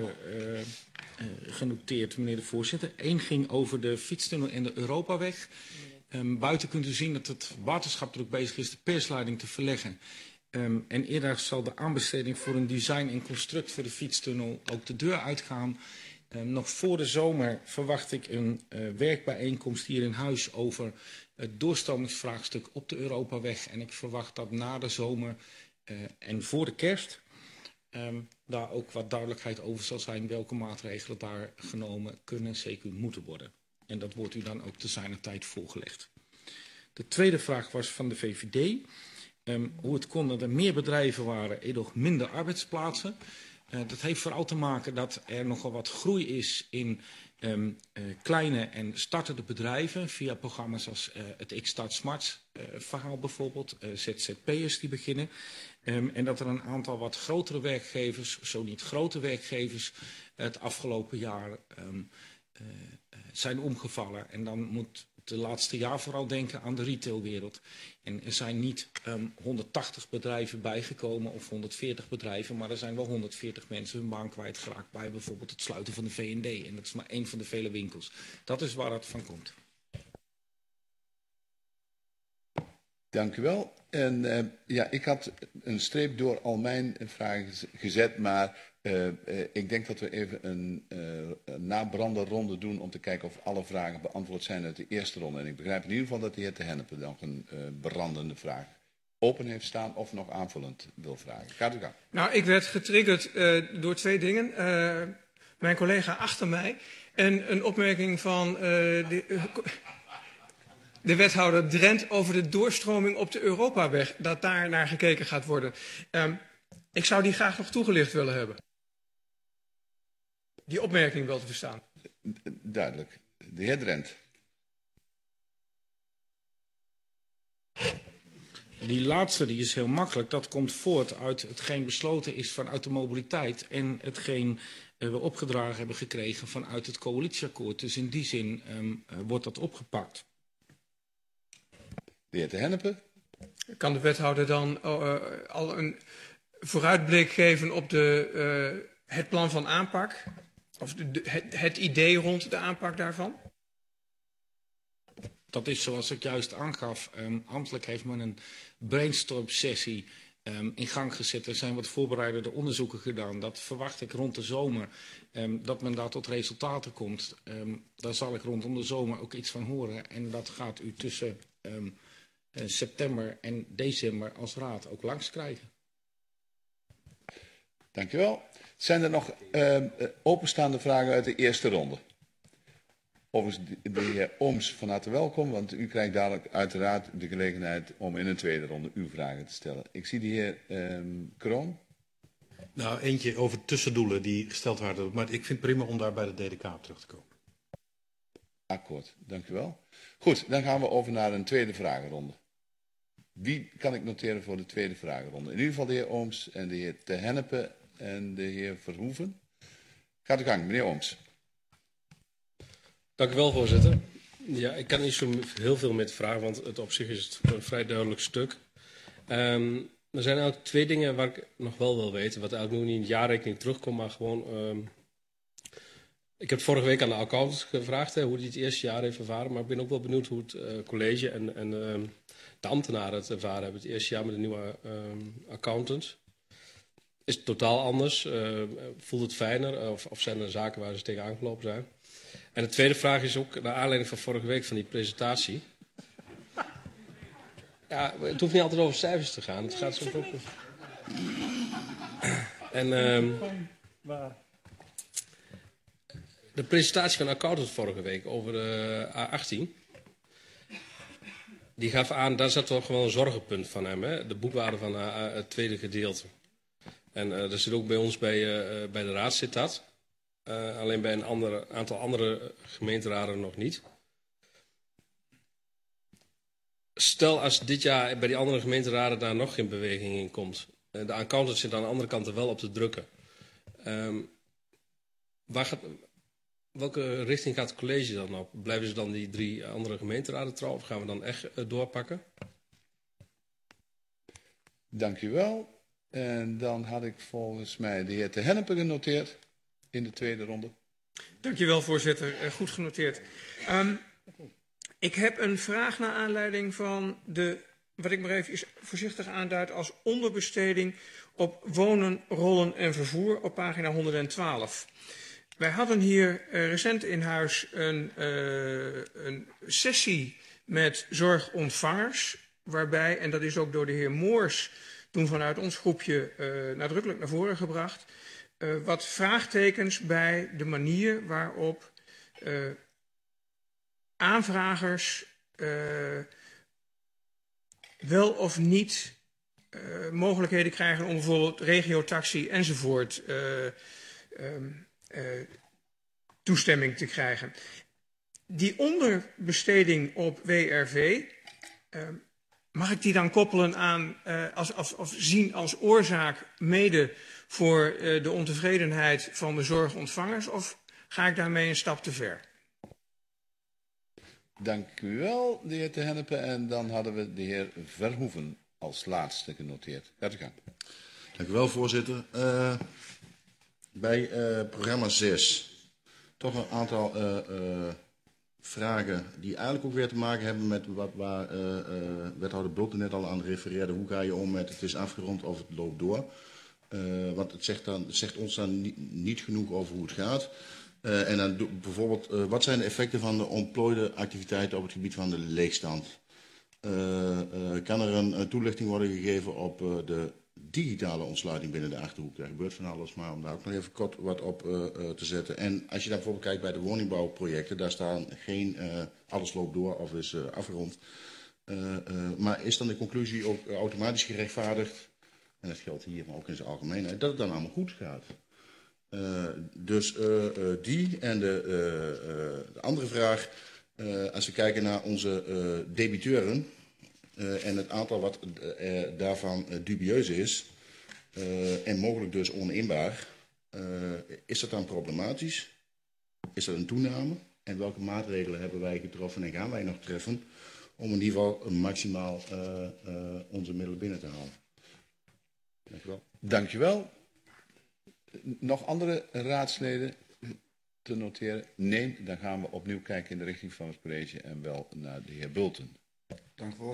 S14: genoteerd, meneer de voorzitter. Eén ging over de fietstunnel en de Europaweg. Buiten kunt u zien dat het waterschap er ook bezig is de persleiding te verleggen. En eerder zal de aanbesteding voor een design en construct voor de fietstunnel ook de deur uitgaan. Nog voor de zomer verwacht ik een werkbijeenkomst hier in huis over het doorstromingsvraagstuk op de Europaweg. En ik verwacht dat na de zomer en voor de kerst daar ook wat duidelijkheid over zal zijn welke maatregelen daar genomen kunnen en zeker moeten worden. En dat wordt u dan ook te zijner tijd voorgelegd. De tweede vraag was van de VVD. Hoe het kon dat er meer bedrijven waren en nog minder arbeidsplaatsen. Dat heeft vooral te maken dat er nogal wat groei is in kleine en startende bedrijven via programma's als het Ik-Start Smart verhaal bijvoorbeeld, ZZP'ers die beginnen. En dat er een aantal wat grotere werkgevers, zo niet grote werkgevers, het afgelopen jaar zijn omgevallen. En dan moet de laatste jaar vooral denken aan de retailwereld. En er zijn niet 180 bedrijven bijgekomen of 140 bedrijven, maar er zijn wel 140 mensen hun baan kwijtgeraakt bij bijvoorbeeld het sluiten van de V&D. En dat is maar één van de vele winkels. Dat is waar het van komt.
S1: Dank u wel. En ja, ik had een streep door al mijn vragen gezet, maar ik denk dat we even een nabranderronde doen om te kijken of alle vragen beantwoord zijn uit de eerste ronde. En ik begrijp in ieder geval dat de heer Te Hennepe nog een brandende vraag open heeft staan of nog aanvullend wil vragen. Gaat u gang.
S4: Nou, ik werd getriggerd door twee dingen. Mijn collega achter mij en een opmerking van de wethouder Drent over de doorstroming op de Europaweg, dat daar naar gekeken gaat worden. Ik zou die graag nog toegelicht willen hebben. Die opmerking wel te verstaan.
S1: Duidelijk. De heer Drent.
S14: Die laatste die is heel makkelijk. Dat komt voort uit hetgeen besloten is vanuit de mobiliteit en hetgeen we opgedragen hebben gekregen vanuit het coalitieakkoord. Dus in die zin wordt dat opgepakt.
S1: De heer Te Hennepe.
S4: Kan de wethouder dan al een vooruitblik geven op het plan van aanpak? Of het idee rond de aanpak daarvan?
S14: Dat is zoals ik juist aangaf. Ambtelijk heeft men een brainstorm sessie in gang gezet. Er zijn wat voorbereidende onderzoeken gedaan. Dat verwacht ik rond de zomer, dat men daar tot resultaten komt. Daar zal ik rondom de zomer ook iets van horen. En dat gaat u tussen september en december als raad ook langs krijgen.
S1: Dank u wel. Zijn er nog openstaande vragen uit de eerste ronde? Overigens, de heer Ooms, van harte welkom, want u krijgt dadelijk uiteraard de gelegenheid om in een tweede ronde uw vragen te stellen. Ik zie de heer Kroon.
S7: Nou, eentje over tussendoelen die gesteld waren, maar ik vind het prima om daar bij de DDK op terug te komen.
S1: Akkoord, dank u wel. Goed, dan gaan we over naar een tweede vragenronde. Wie kan ik noteren voor de tweede vragenronde? In ieder geval de heer Ooms en de heer Te Hennepe en de heer Verhoeven. Gaat uw gang, meneer Ooms.
S15: Dank u wel, voorzitter. Ja, ik kan niet zo heel veel met vragen, want het op zich is het een vrij duidelijk stuk. Er zijn eigenlijk twee dingen waar ik nog wel wil weten, wat eigenlijk nog niet in de jaarrekening terugkomt, maar gewoon... ik heb vorige week aan de accountant gevraagd hoe hij het eerste jaar heeft ervaren, maar ik ben ook wel benieuwd hoe het college en de ambtenaren het ervaren hebben. Het eerste jaar met een nieuwe accountant. Is het totaal anders? Voelt het fijner? Of zijn er zaken waar ze tegenaan gelopen zijn? En de tweede vraag is ook naar aanleiding van vorige week van die presentatie. Ja, het hoeft niet altijd over cijfers te gaan. Het gaat soms ook... En de presentatie van de accountant vorige week over de A18... Die gaf aan, daar zat toch wel een zorgenpunt van hem, hè? De boekwaarde van het tweede gedeelte. En dat zit ook bij ons bij de raad zit dat. Alleen bij een aantal andere gemeenteraden nog niet. Stel als dit jaar bij die andere gemeenteraden daar nog geen beweging in komt. De accountant zit aan de andere kant er wel op te drukken. Welke richting gaat het college dan op? Blijven ze dan die 3 andere gemeenteraden trouw of gaan we dan echt doorpakken?
S1: Dank u wel. En dan had ik volgens mij de heer Te Hennepe genoteerd in de tweede ronde.
S4: Dank je wel, voorzitter. Goed genoteerd. Ik heb een vraag naar aanleiding van wat ik maar even voorzichtig aanduid als onderbesteding op wonen, rollen en vervoer op pagina 112. Wij hadden hier recent in huis een sessie met zorgontvangers, waarbij, en dat is ook door de heer Moors toen vanuit ons groepje nadrukkelijk naar voren gebracht, wat vraagtekens bij de manier waarop aanvragers wel of niet mogelijkheden krijgen om bijvoorbeeld regiotaxi enzovoort toestemming te krijgen. Die onderbesteding op WRV, mag ik die dan koppelen aan, of zien als oorzaak mede voor de ontevredenheid van de zorgontvangers, of ga ik daarmee een stap te ver?
S1: Dank u wel, de heer Te Hennepe. En dan hadden we de heer Verhoeven als laatste genoteerd. Gaat u gang.
S8: Dank u wel, voorzitter. Bij programma 6 toch een aantal vragen die eigenlijk ook weer te maken hebben met waar wethouder Bulten net al aan refereerde. Hoe ga je om met het is afgerond of het loopt door? Want het zegt ons dan niet genoeg over hoe het gaat. En dan bijvoorbeeld, wat zijn de effecten van de ontplooide activiteiten op het gebied van de leegstand? Kan er een toelichting worden gegeven op de digitale ontsluiting binnen de Achterhoek? Daar gebeurt van alles, maar om daar ook nog even kort wat op te zetten. En als je dan bijvoorbeeld kijkt bij de woningbouwprojecten, daar staan geen alles loopt door of is afgerond. Maar is dan de conclusie ook automatisch gerechtvaardigd, en dat geldt hier maar ook in zijn algemeenheid, dat het dan allemaal goed gaat? Dus die en de andere vraag, als we kijken naar onze debiteuren en het aantal wat daarvan dubieus is en mogelijk dus oninbaar, is dat dan problematisch? Is dat een toename? En welke maatregelen hebben wij getroffen en gaan wij nog treffen om in ieder geval maximaal onze middelen binnen te halen? Dank u wel.
S1: Dank u wel. Nog andere raadsleden te noteren? Nee, dan gaan we opnieuw kijken in de richting van het college en wel naar de heer Bulten.
S10: Dank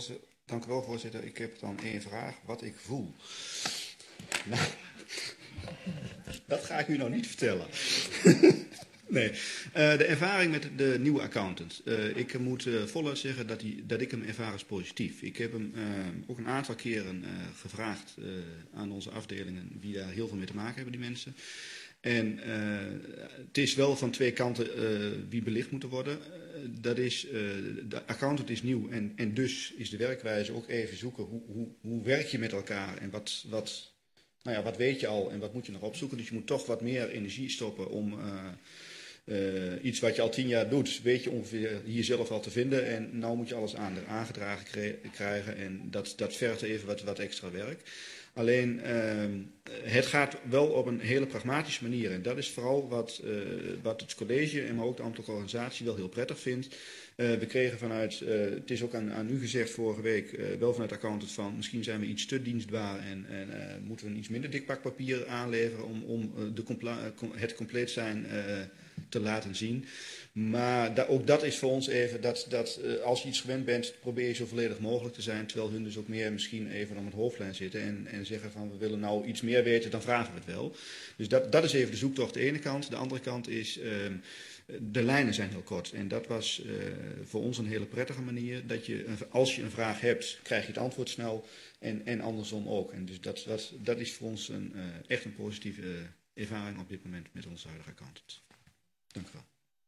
S10: Dank u wel, voorzitter. Ik heb dan één vraag. Wat ik voel. Nou, dat ga ik u nou niet vertellen. Nee. De ervaring met de nieuwe accountant. Ik moet voluit zeggen dat ik hem ervaar als positief. Ik heb hem ook een aantal keren gevraagd aan onze afdelingen wie daar heel veel mee te maken hebben, die mensen. En het is wel van twee kanten wie belicht moet worden. Dat is, de accountant is nieuw en dus is de werkwijze ook even zoeken hoe werk je met elkaar en wat weet je al en wat moet je nog opzoeken. Dus je moet toch wat meer energie stoppen om iets wat je al 10 jaar doet, weet je ongeveer hier zelf al te vinden. En nou moet je alles aangedragen krijgen en dat vergt even wat extra werk. Alleen, het gaat wel op een hele pragmatische manier. En dat is vooral wat het college en maar ook de ambtelijke organisatie wel heel prettig vindt. We kregen vanuit, het is ook aan u gezegd vorige week, wel vanuit de accountant van misschien zijn we iets te dienstbaar en moeten we een iets minder dik pak papier aanleveren om het compleet zijn te laten zien. Maar ook dat is voor ons even, dat als je iets gewend bent, probeer je zo volledig mogelijk te zijn. Terwijl hun dus ook meer misschien even om het hoofdlijn zitten en zeggen van we willen nou iets meer weten, dan vragen we het wel. Dus dat is even de zoektocht de ene kant. De andere kant is, de lijnen zijn heel kort. En dat was voor ons een hele prettige manier. Dat je, als je een vraag hebt, krijg je het antwoord snel en andersom ook. En dus dat is voor ons echt een positieve ervaring op dit moment met onze huidige accountant. Dank u wel.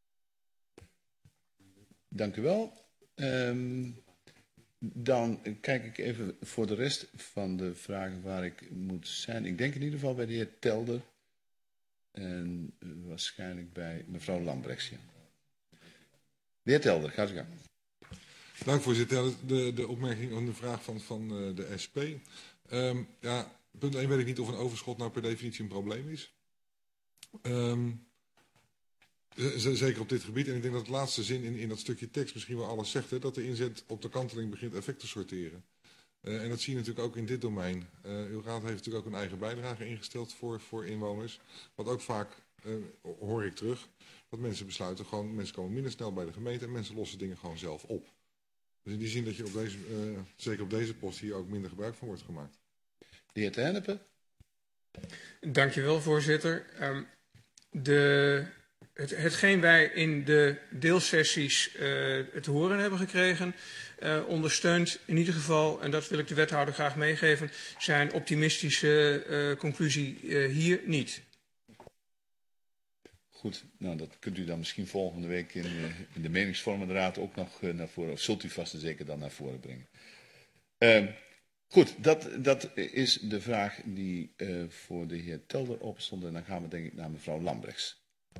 S1: Dank u wel. Dan kijk ik even voor de rest van de vragen waar ik moet zijn. Ik denk in ieder geval bij de heer Telder. En waarschijnlijk bij mevrouw Lambrechts. Ja. De heer Telder, gaat u gang.
S12: Dank voorzitter. De opmerking en de vraag van de SP. Punt 1 weet ik niet of een overschot nou per definitie een probleem is. Zeker op dit gebied. En ik denk dat de laatste zin in dat stukje tekst misschien wel alles zegt. Hè, dat de inzet op de kanteling begint effect te sorteren. En dat zie je natuurlijk ook in dit domein. Uw raad heeft natuurlijk ook een eigen bijdrage ingesteld voor inwoners. Wat ook vaak, hoor ik terug, dat mensen besluiten gewoon, mensen komen minder snel bij de gemeente en mensen lossen dingen gewoon zelf op. Dus in die zin dat je op deze, zeker op deze post hier ook minder gebruik van wordt gemaakt.
S1: De heer Ternepe.
S4: Dankjewel, voorzitter. Hetgeen wij in de deelsessies te horen hebben gekregen, ondersteunt in ieder geval, en dat wil ik de wethouder graag meegeven, zijn optimistische conclusie hier niet.
S1: Goed, nou dat kunt u dan misschien volgende week in de meningsvormende raad ook nog naar voren, of zult u vast en zeker dan naar voren brengen. Goed, dat is de vraag die voor de heer Telder opstond en dan gaan we denk ik naar mevrouw Lambrechts.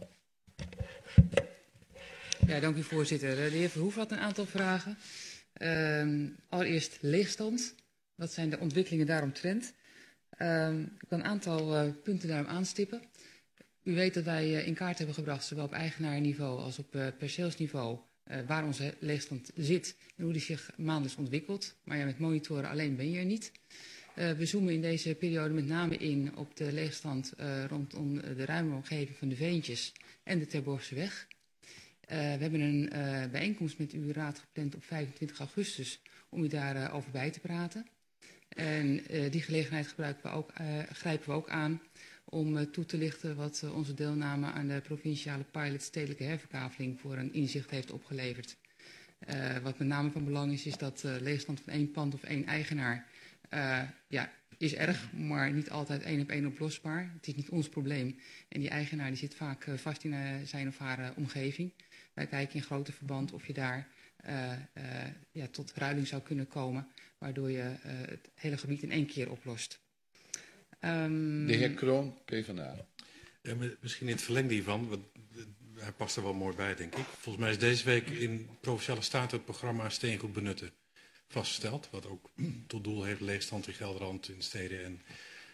S16: Ja, dank u voorzitter. De heer Verhoef had een aantal vragen. Allereerst leegstand. Wat zijn de ontwikkelingen daaromtrent? Ik kan een aantal punten daarom aanstippen. U weet dat wij in kaart hebben gebracht, zowel op eigenaarniveau als op perceelsniveau, waar onze leegstand zit en hoe die zich maandelijks ontwikkelt. Maar ja, met monitoren alleen ben je er niet. We zoomen in deze periode met name in op de leegstand rondom de ruime omgeving van de Veentjes en de Terborgseweg. We hebben een bijeenkomst met uw raad gepland op 25 augustus om u daarover bij te praten. En die gelegenheid grijpen we ook aan om toe te lichten wat onze deelname aan de provinciale pilot stedelijke herverkaveling voor een inzicht heeft opgeleverd. Wat met name van belang is dat leegstand van 1 pand of 1 eigenaar is erg, maar niet altijd 1 op 1 oplosbaar. Het is niet ons probleem. En die eigenaar die zit vaak vast in zijn of haar omgeving. Wij kijken in groter verband of je daar tot ruiling zou kunnen komen, waardoor je het hele gebied in 1 keer oplost.
S1: De heer Kroon, PvdA.
S7: Misschien in het verlengde hiervan, want hij past er wel mooi bij, denk ik. Volgens mij is deze week in Provinciale Staten het programma Steengoed benutten vastgesteld. Wat ook tot doel heeft leegstand in Gelderland, in steden. En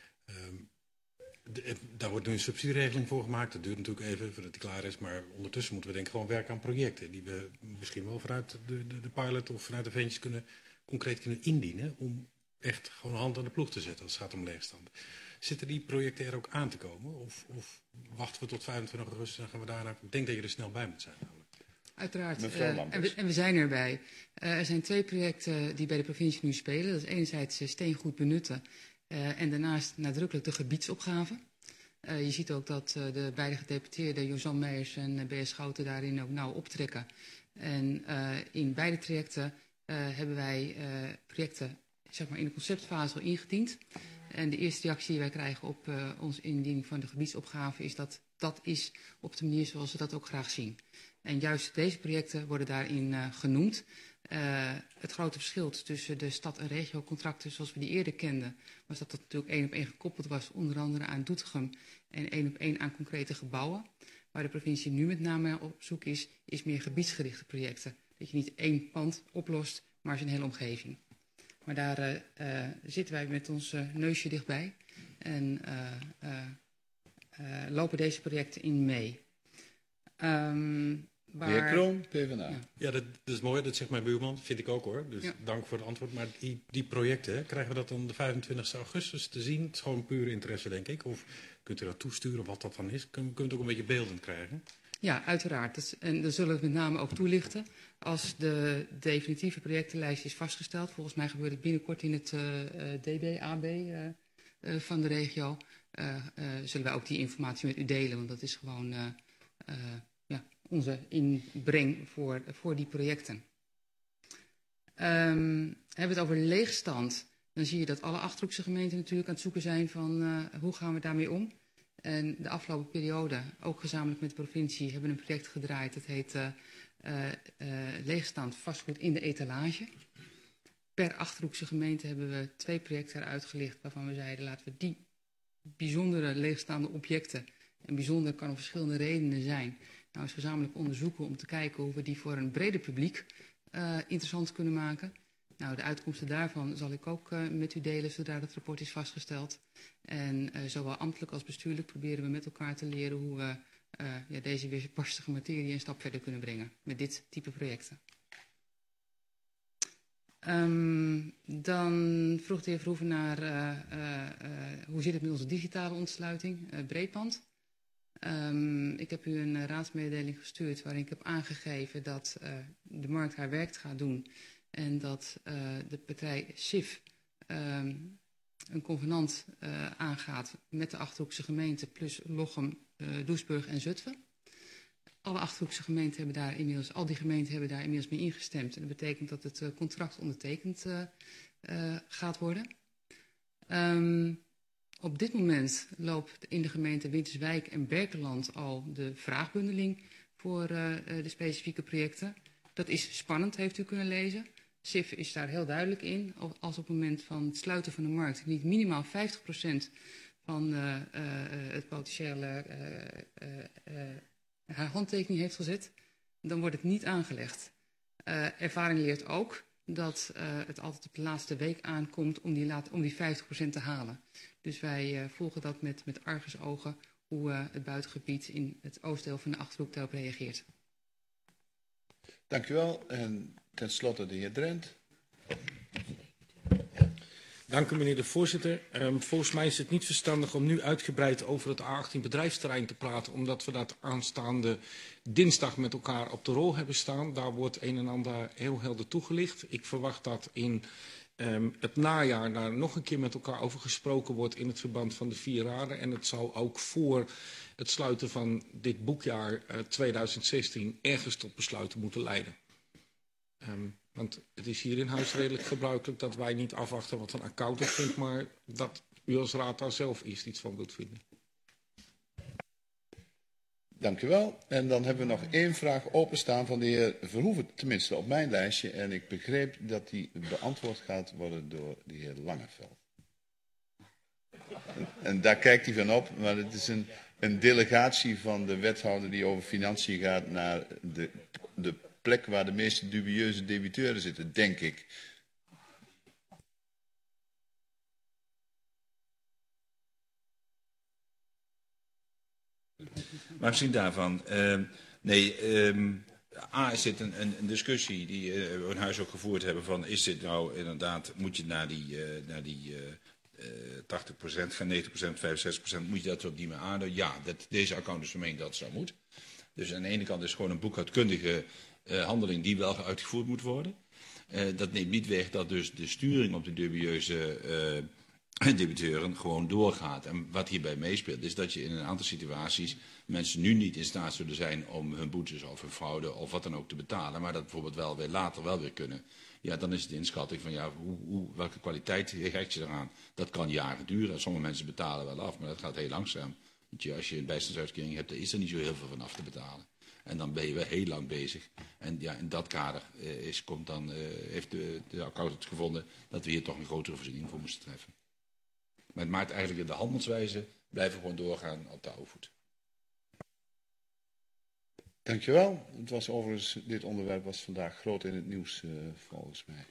S7: daar wordt nu een subsidieregeling voor gemaakt. Dat duurt natuurlijk even voordat die klaar is. Maar ondertussen moeten we denk ik gewoon werken aan projecten. Die we misschien wel vanuit de pilot of vanuit de Veentjes concreet kunnen indienen. Om echt gewoon hand aan de ploeg te zetten als het gaat om leegstand. Zitten die projecten er ook aan te komen? Of wachten we tot 25 augustus en gaan we daarna... Ik denk dat je er snel bij moet zijn namelijk.
S16: Uiteraard.
S1: Mevrouw Lambers.
S16: En we zijn erbij. Er zijn 2 projecten die bij de provincie nu spelen. Dat is enerzijds steengoed benutten en daarnaast nadrukkelijk de gebiedsopgave. Je ziet ook dat de beide gedeputeerden, Jozan Meijers en B.S. Schouten, daarin ook nauw optrekken. En in beide trajecten hebben wij projecten zeg maar, in de conceptfase al ingediend. En de eerste reactie die wij krijgen op onze indiening van de gebiedsopgave is dat dat is op de manier zoals we dat ook graag zien. En juist deze projecten worden daarin genoemd. Het grote verschil tussen de stad- en regiocontracten zoals we die eerder kenden, was dat dat natuurlijk 1 op 1 gekoppeld was, onder andere aan Doetinchem en 1 op 1 aan concrete gebouwen. Waar de provincie nu met name op zoek is meer gebiedsgerichte projecten. Dat je niet 1 pand oplost, maar zijn hele omgeving. Maar daar zitten wij met ons neusje dichtbij en lopen deze projecten in mee.
S1: De heer Kroon, PvdA.
S7: Ja, dat is mooi, dat zegt mijn buurman, vind ik ook hoor. Dus dank voor het antwoord. Maar die projecten, hè, krijgen we dat dan de 25 augustus te zien? Het is gewoon pure interesse, denk ik. Of kunt u dat toesturen, wat dat dan is? Kunt u het ook een beetje beeldend krijgen?
S16: Ja, uiteraard. En dan zullen we het met name ook toelichten. Als de definitieve projectenlijst is vastgesteld, volgens mij gebeurt het binnenkort in het DB-AB van de regio, zullen wij ook die informatie met u delen. Want dat is gewoon onze inbreng voor die projecten. Hebben we het over leegstand, dan zie je dat alle Achterhoekse gemeenten natuurlijk aan het zoeken zijn van hoe gaan we daarmee om. En de afgelopen periode, ook gezamenlijk met de provincie, hebben we een project gedraaid. Dat heet leegstaand vastgoed in de etalage. Per Achterhoekse gemeente hebben we 2 projecten eruit gelicht waarvan we zeiden laten we die bijzondere leegstaande objecten, en bijzonder kan om verschillende redenen zijn, nou eens gezamenlijk onderzoeken om te kijken hoe we die voor een breder publiek interessant kunnen maken. Nou, de uitkomsten daarvan zal ik ook met u delen zodra het rapport is vastgesteld. En zowel ambtelijk als bestuurlijk proberen we met elkaar te leren hoe we deze weerbarstige materie een stap verder kunnen brengen met dit type projecten. Dan vroeg de heer Verhoeven naar hoe zit het met onze digitale ontsluiting, breedband. Ik heb u een raadsmededeling gestuurd waarin ik heb aangegeven dat de markt haar werk gaat doen. En dat de partij SIF een convenant aangaat met de Achterhoekse gemeente plus Lochem, Doesburg en Zutphen. Alle Achterhoekse gemeenten hebben daar inmiddels, al die gemeenten hebben daar inmiddels mee ingestemd. En dat betekent dat het contract ondertekend gaat worden. Op dit moment loopt in de gemeente Winterswijk en Berkeland al de vraagbundeling voor de specifieke projecten. Dat is spannend, heeft u kunnen lezen. SIF is daar heel duidelijk in. Als op het moment van het sluiten van de markt niet minimaal 50% van het potentiële haar handtekening heeft gezet, dan wordt het niet aangelegd. Ervaring leert ook dat het altijd op de laatste week aankomt om die 50% te halen. Dus wij volgen dat met argusogen hoe het buitengebied in het oostdeel van de Achterhoek daarop reageert.
S1: Dank u wel. En tenslotte de heer Drent.
S14: Dank u, meneer de voorzitter. Volgens mij is het niet verstandig om nu uitgebreid over het A18 bedrijfsterrein te praten, omdat we dat aanstaande dinsdag met elkaar op de rol hebben staan. Daar wordt een en ander heel helder toegelicht. Ik verwacht dat in het najaar daar nog een keer met elkaar over gesproken wordt in het verband van de 4 raden. En het zal ook voor het sluiten van dit boekjaar 2016 ergens tot besluiten moeten leiden. Want het is hier in huis redelijk gebruikelijk dat wij niet afwachten wat een accountant vindt, maar dat u als raad daar zelf eerst iets van wilt vinden.
S1: Dank u wel. En dan hebben we nog 1 vraag openstaan van de heer Verhoeven, tenminste op mijn lijstje. En ik begreep dat die beantwoord gaat worden door de heer Langeveld. En daar kijkt hij van op, maar het is een delegatie van de wethouder die over financiën gaat naar de plek waar de meeste dubieuze debiteuren zitten, denk ik.
S13: Maar gezien daarvan, A is dit een discussie die we in huis ook gevoerd hebben van, is dit nou inderdaad, moet je naar die 80% gaan, 90%, 65%, moet je dat op die manier aandoen? Ja, deze accountant is van mening dat het zo moet. Dus aan de ene kant is gewoon een boekhoudkundige handeling die wel uitgevoerd moet worden. Dat neemt niet weg dat dus de sturing op de dubieuze debiteuren gewoon doorgaat. En wat hierbij meespeelt is dat je in een aantal situaties mensen nu niet in staat zullen zijn om hun boetes of hun fraude of wat dan ook te betalen, maar dat bijvoorbeeld wel weer later wel weer kunnen. Ja, dan is het de inschatting van ja, welke kwaliteit hecht je eraan. Dat kan jaren duren. Sommige mensen betalen wel af, maar dat gaat heel langzaam. Als je een bijstandsuitkering hebt, dan is er niet zo heel veel van af te betalen. En dan ben je wel heel lang bezig. En ja, in dat kader heeft de accountant gevonden dat we hier toch een grotere voorziening voor moesten treffen. Maar het maakt eigenlijk de handelswijze blijven gewoon doorgaan op de oude voet.
S1: Dankjewel. Het was overigens, dit onderwerp was vandaag groot in het nieuws volgens mij.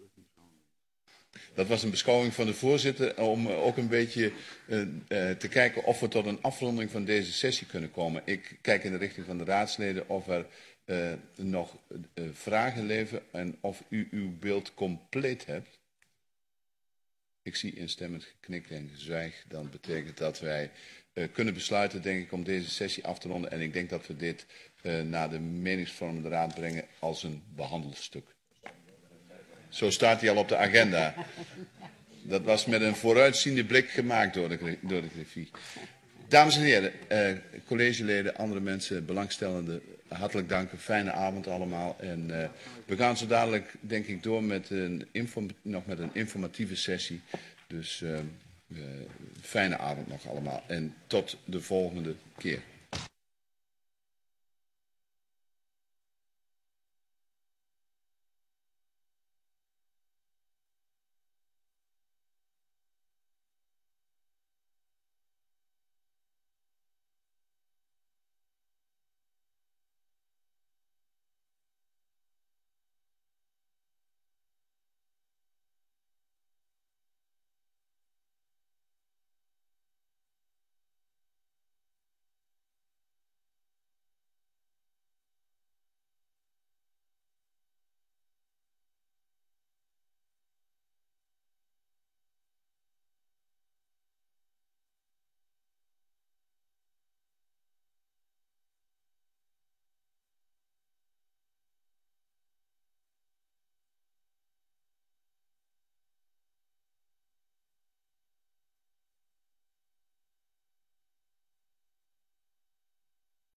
S1: Dat was een beschouwing van de voorzitter om ook een beetje te kijken of we tot een afronding van deze sessie kunnen komen. Ik kijk in de richting van de raadsleden of er nog vragen leven en of u uw beeld compleet hebt. Ik zie instemmend geknik en gezwijg. Dan betekent dat wij kunnen besluiten, denk ik, om deze sessie af te ronden. En ik denk dat we dit naar de meningsvormende raad brengen als een behandelstuk. Zo staat hij al op de agenda. Dat was met een vooruitziende blik gemaakt door de griffier. Dames en heren, collegeleden, andere mensen, belangstellenden, hartelijk dank. Een fijne avond allemaal. En we gaan zo dadelijk, denk ik, door met nog met een informatieve sessie. Dus fijne avond nog allemaal. En tot de volgende keer.